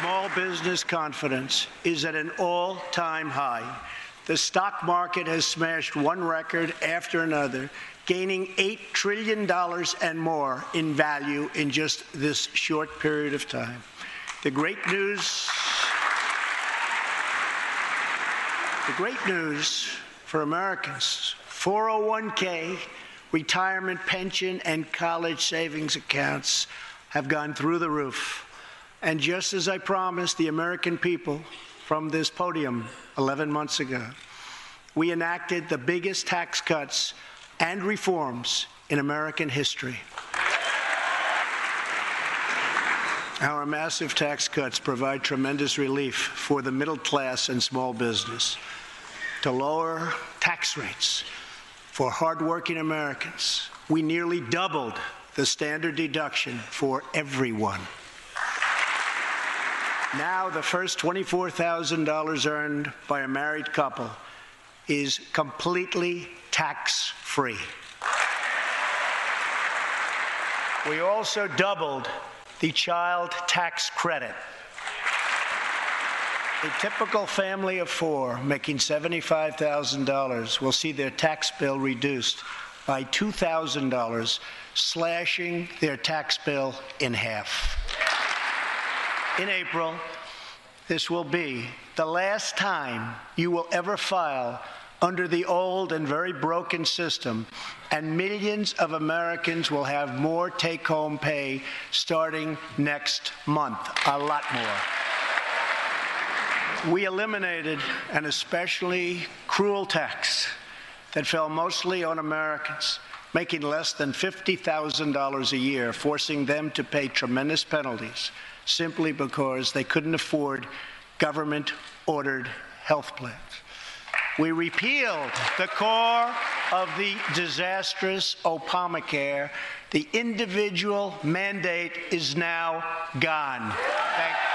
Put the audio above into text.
Small business confidence is at an all-time high. The stock market has smashed one record after another, gaining $8 trillion and more in value in just this short period of time. The great news for Americans: 401k, retirement pension, and college savings accounts have gone through the roof. And just as I promised the American people from this podium 11 months ago, we enacted the biggest tax cuts and reforms in American history. Our massive tax cuts provide tremendous relief for the middle class and small business. To lower tax rates for hardworking Americans, we nearly doubled the standard deduction for everyone. Now the first $24,000 earned by a married couple is completely tax-free. We also doubled the child tax credit. A typical family of four making $75,000 will see their tax bill reduced by $2,000, slashing their tax bill in half. In April, this will be the last time you will ever file under the old and very broken system, and millions of Americans will have more take-home pay starting next month, a lot more. We eliminated an especially cruel tax that fell mostly on Americans making less than $50,000 a year, forcing them to pay tremendous penalties simply because they couldn't afford government-ordered health plans. We repealed the core of the disastrous Obamacare. The individual mandate is now gone. Thank you.